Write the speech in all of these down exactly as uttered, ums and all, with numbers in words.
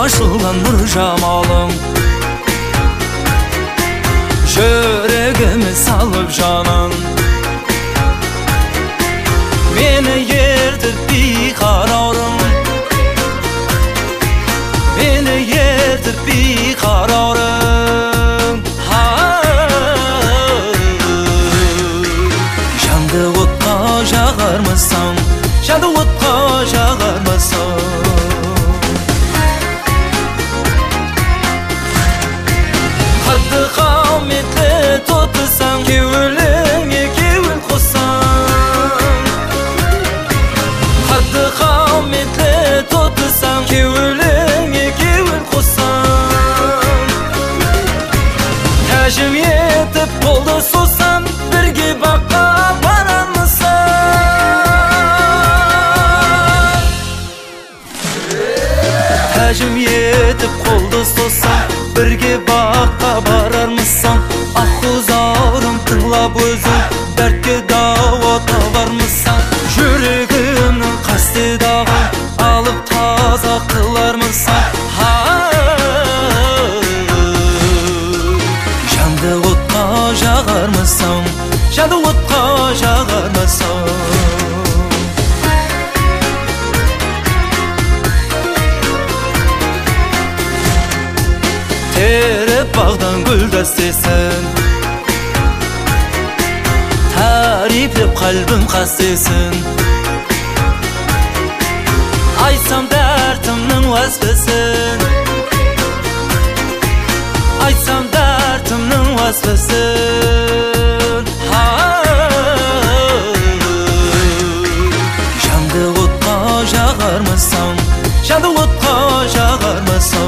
ашылған нұр жамалың, жүрегіме салып жанын. Мені ертіп бейқарарым, мені ертіп бейқарарым. Жанды отқа жағармысың, жанды отқа жағармысың. Қатты қауметлі тотысаң, кеуіліңе кеуіл қосаң. Қатты қауметлі тотысаң, кеуіліңе кеуіл қосаң. Тәжім етіп қолды сосам, бірге баққа барамысың. Тәжім етіп қолды сосам, бірге баққа барармысың. Аққузарым тыңлап өзің, дәртке дауа табармысың. Жүрегімнің қасты дағын алып таза қылармысың. Жанды отқа жағармысың, жанды отқа жағармысың. Теріп бағдан гүл дәстесін, тарифлеп қалбым қастесін. Айтсам дәртімнің уәспесін, айтсам дәртімнің уәспесін. Жанды отқа жағармысың, жанды отқа жағармысың.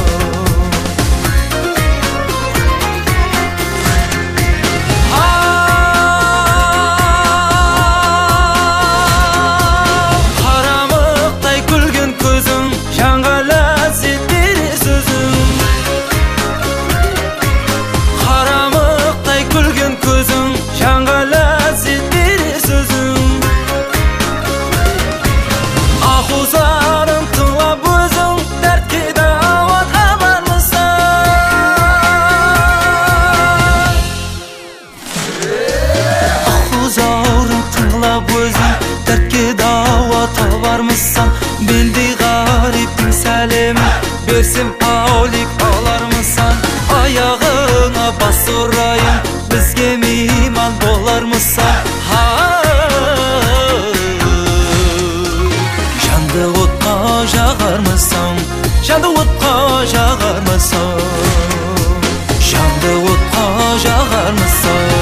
Бенді ғариптің сәлемін берсем аулик алармысан. Аяғыңа бас ұрайын, бізге мейман болармысан. Жанды отқа жағармысың, жанды отқа жағармысың, жанды отқа жағармысың.